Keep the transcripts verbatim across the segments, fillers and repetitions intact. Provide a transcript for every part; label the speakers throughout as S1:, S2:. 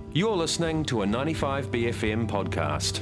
S1: You're listening to a ninety-five B F M podcast.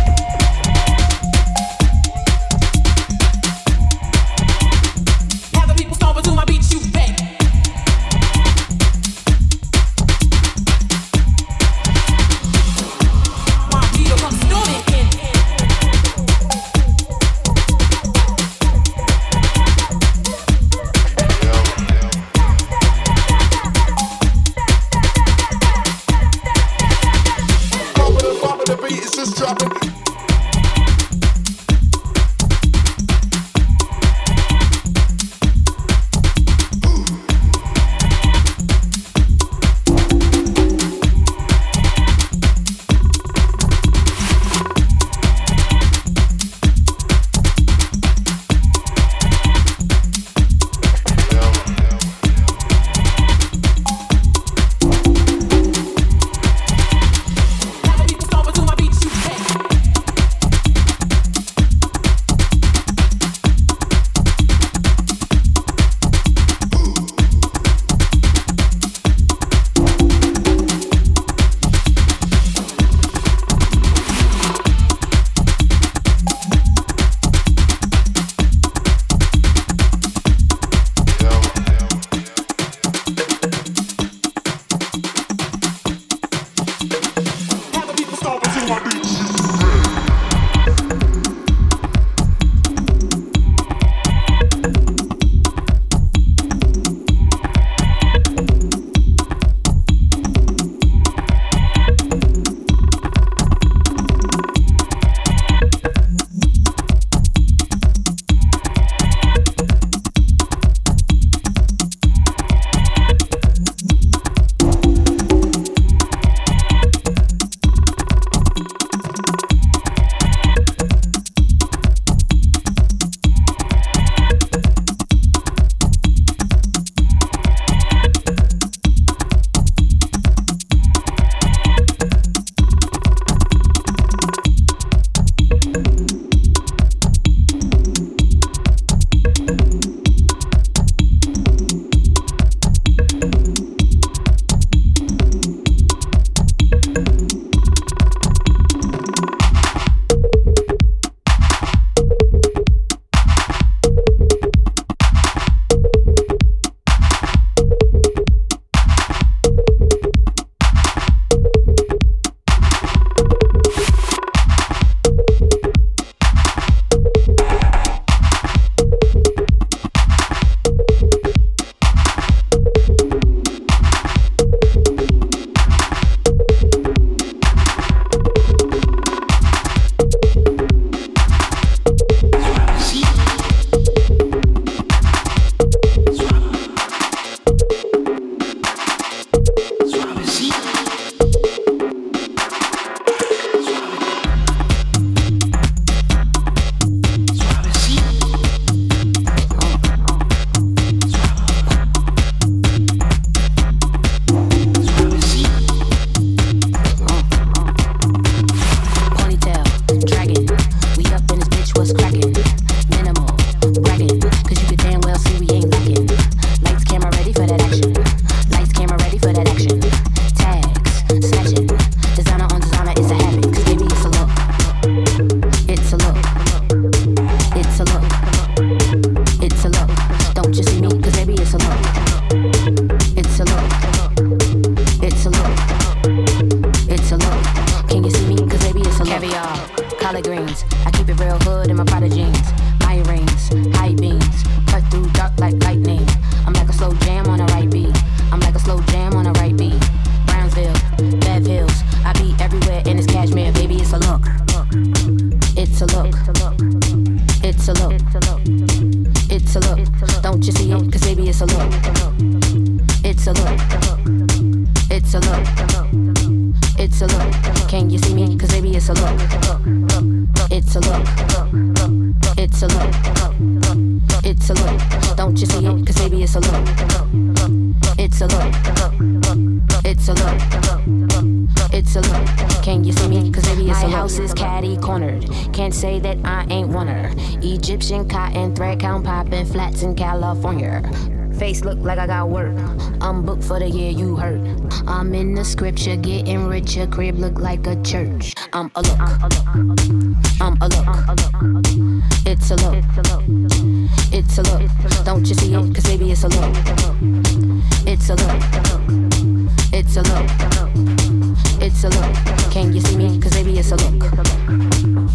S2: beat is just dropping.
S3: Egyptian cotton thread count popping flats in California. Face look like I got work. I'm booked for the year, you heard. I'm in the scripture, getting richer. Crib look like a church. I'm a look. I'm a look. It's a look. It's a look. Don't you see it? Cause baby it's a look. It's a look. It's a look. It's a look. Can you see me? Cause baby it's a look.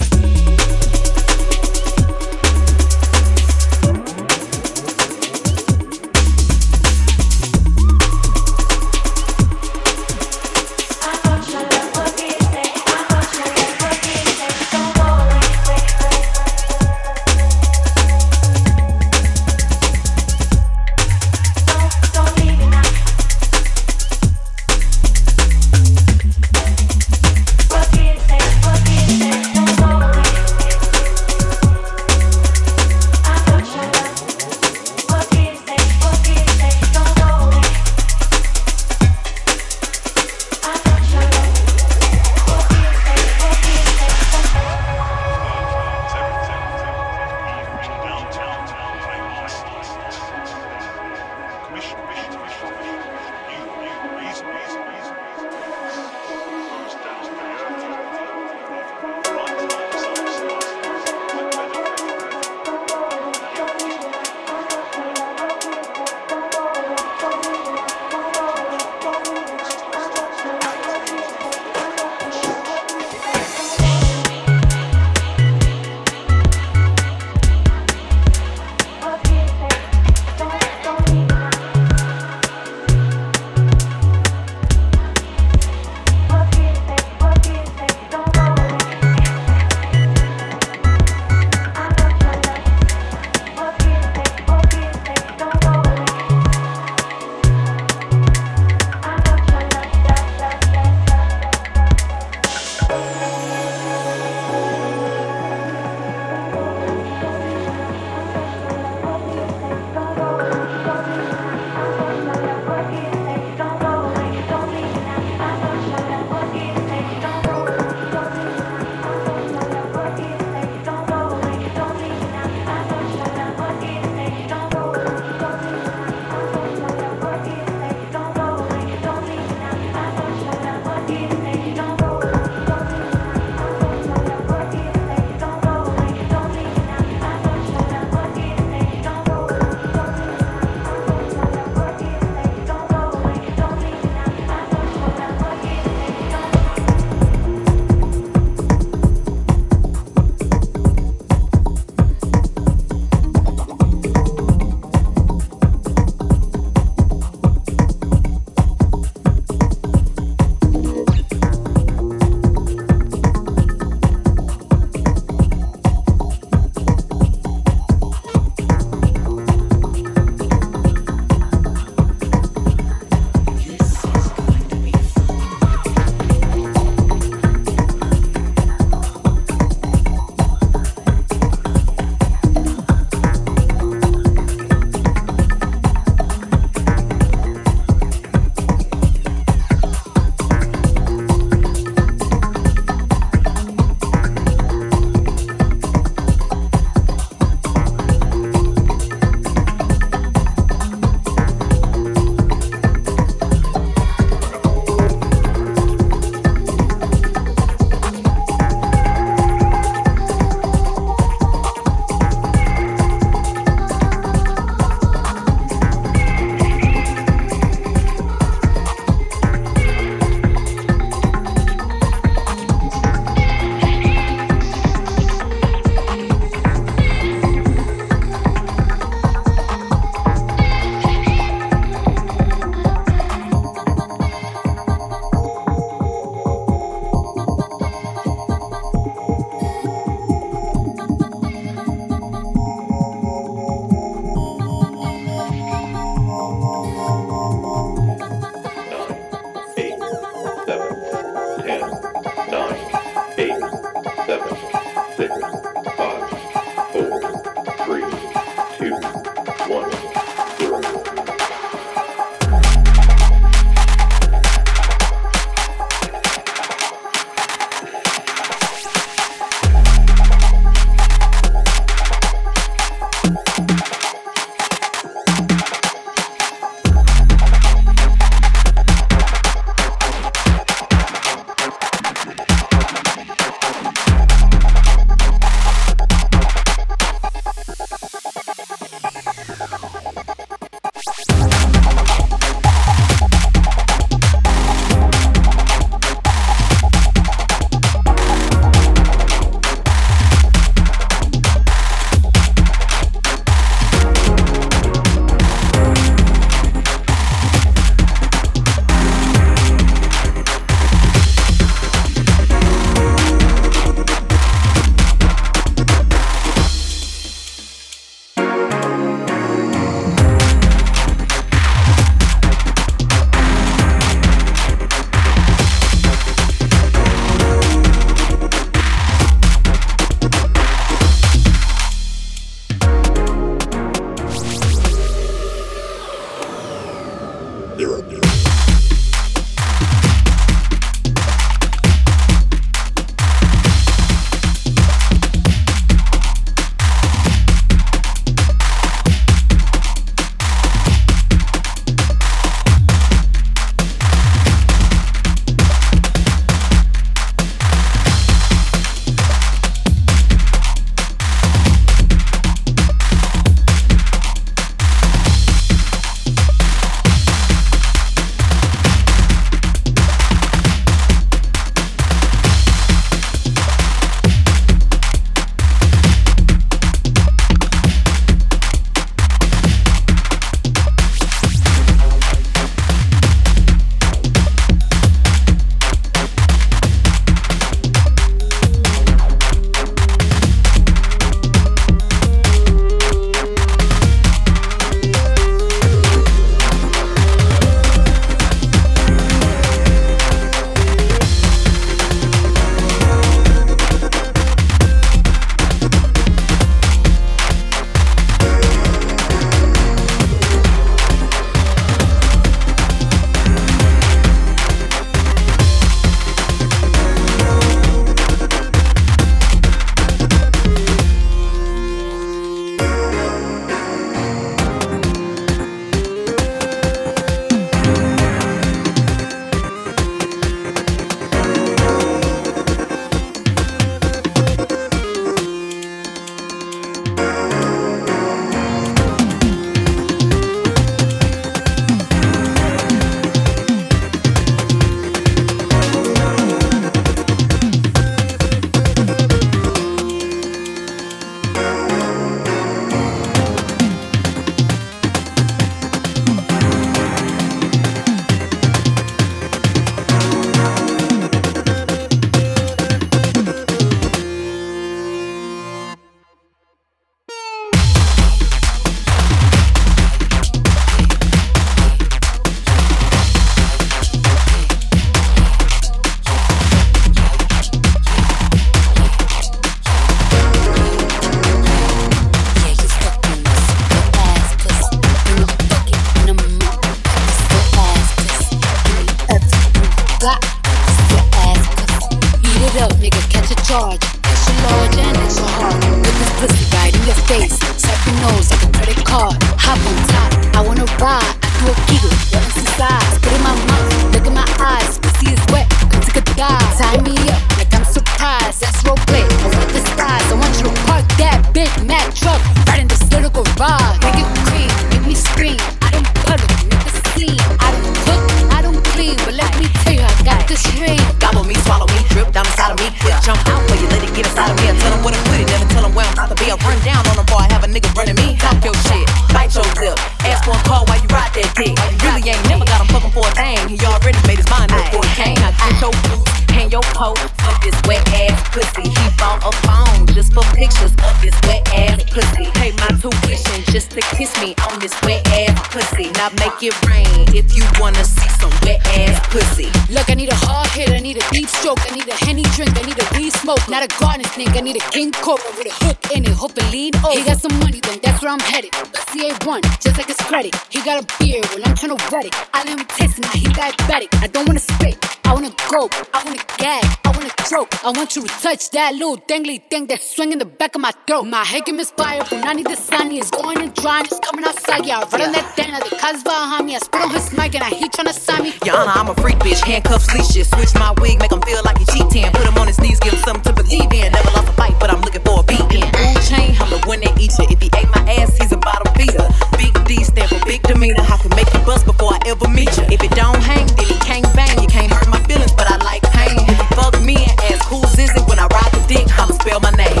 S2: to charge. Extra large and extra hard. Put this pussy right in your face. Swipe your nose like a credit card. Hop on top, I wanna ride. I do a giggle, what is inside? Spit in my mouth, look in my eyes. Pussy is wet, come take a dive. Tie me up like I'm surprised. That's role play, I want the skies. I want you to park that Big Mac truck right in this little garage. Make it cream, make me scream. I don't puddle, make the scene. I don't cook, I don't clean, but let me tell you, I got this ring.
S4: Gobble me, swallow me, drip down inside of me. Yeah. Jump out for you, let it get inside of me. I tell them where to put it, never tell them where I'm about to be. I run down on them before I have a nigga running me. Talk your shit, bite your lip. Ask for a call while you ride that dick. You really ain't never got him fucking for a thing. He already made his mind up before he came. I get your boots, hang your coat. Fuck this wet ass pussy. He bought a phone just for pictures of this wet ass pussy. Pay my tuition just to kiss me on this wet ass pussy. Now make it rain if you wanna see some wet ass pussy.
S2: Look, I need a hard hit, I need a deep stroke, I need a Henny drink, I need a weed smoke, not a garden snake, I need a king cobra with a hook in it, hope it lean over. He got some money, then that's where I'm headed. C A one, just like his credit. He got a beard, well I'm tryna wet it. I let him taste, now he diabetic. I don't wanna spit, I wanna go, I wanna gag, I wanna choke. I want you to touch that little dangly thing that's swinging in the back of my throat. My head can misfire, but I need the sunny. It's going and drying, it's coming outside. Yeah, I run on that thing, now the cuz behind me. I spit on his mic and I he tryna sign me.
S4: Your Honor, I'm a freak bitch, handcuffs, leashes. Switch my wig, make him feel like he cheating. Put him on his knees, give him something to believe in. Never lost a fight, but I'm looking for a beating. Food chain, I'm the one that eats it. If he ate my ass, he's a bottom feeder. Big D stand for big demeanor. I can make you bust before I ever meet you. If it don't hang, then he can't bang. You can't hurt my feelings, but I like pain. If you fuck me and ask who's is it when I ride the dick, I'ma spell my name.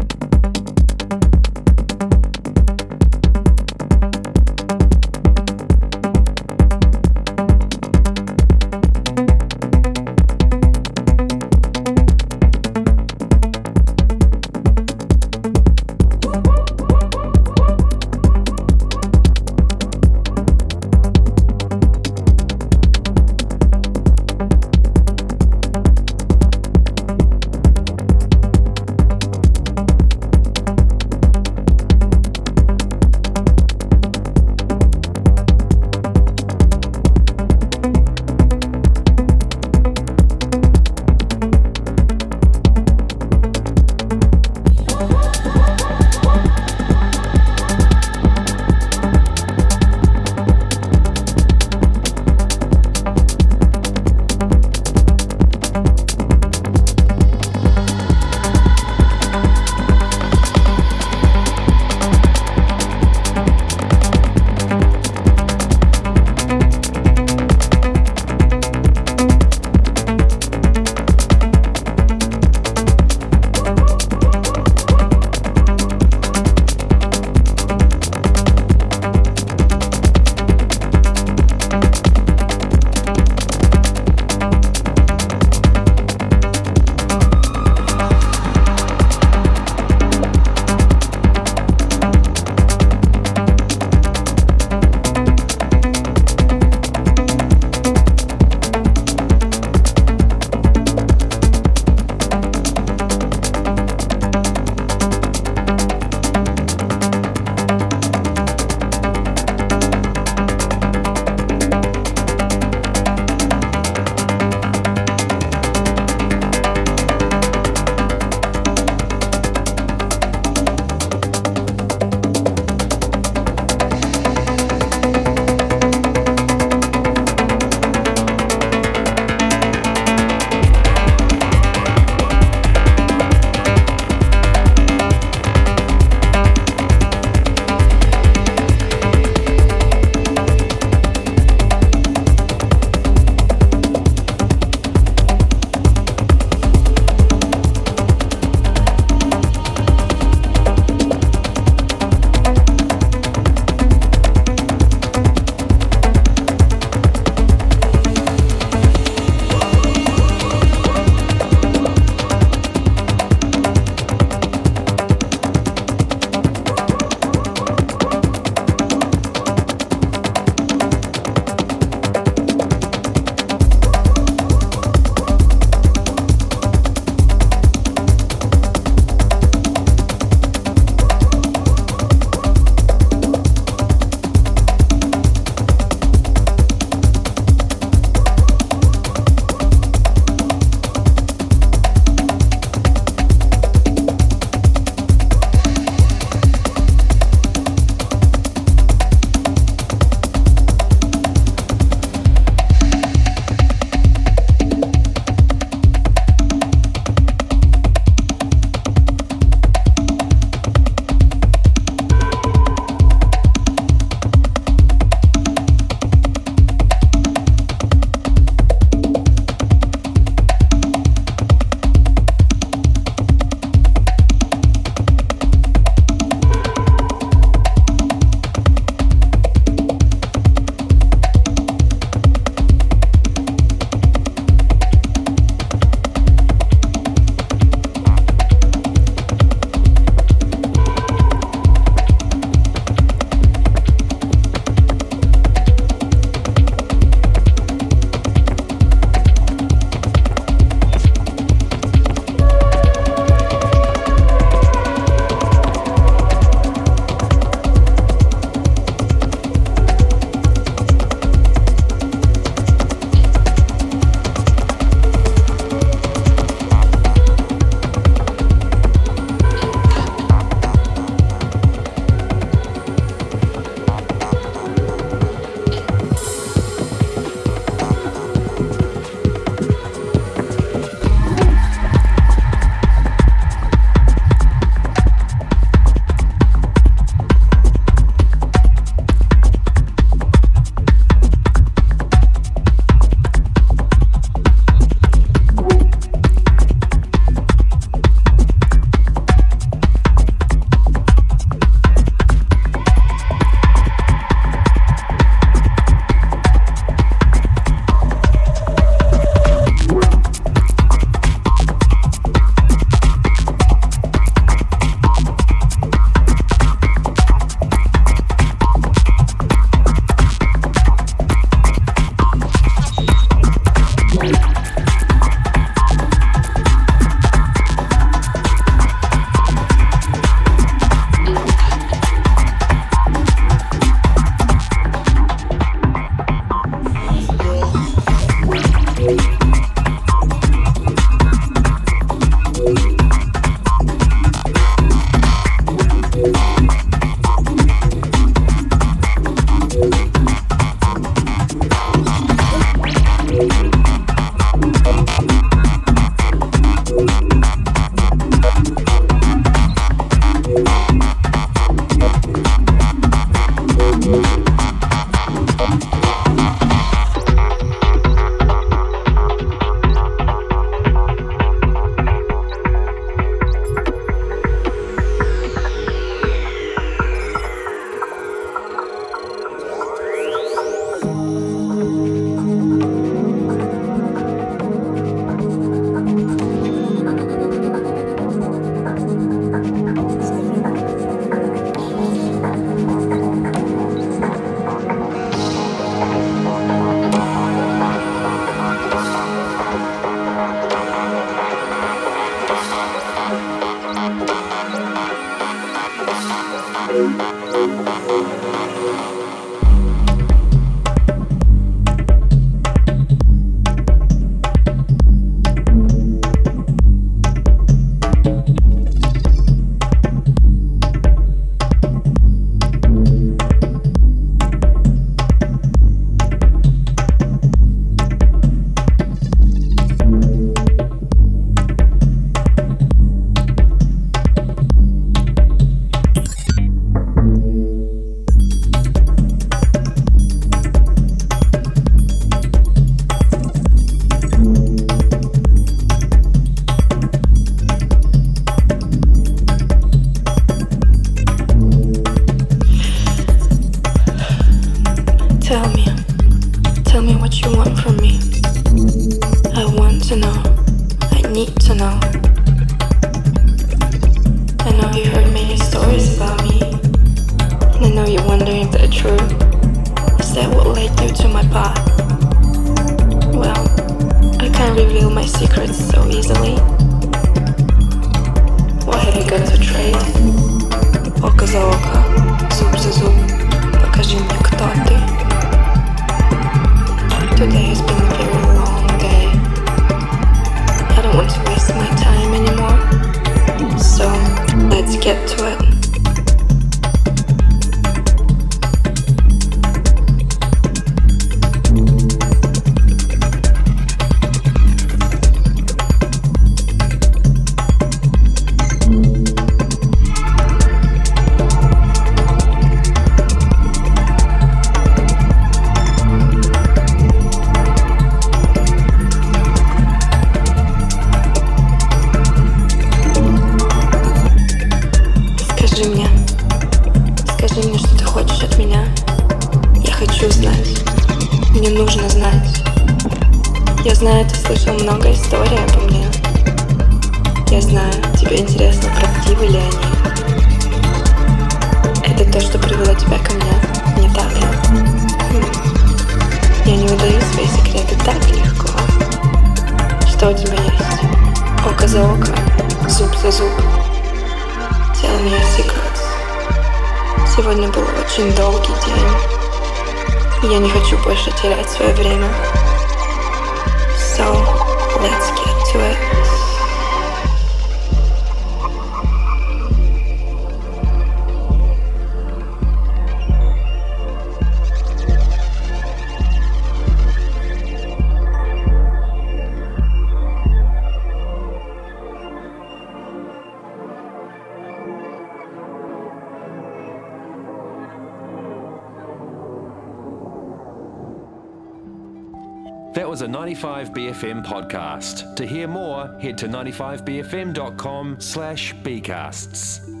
S1: That was a ninety-five B F M podcast. To hear more, head to ninety-five b f m dot com slash bcasts.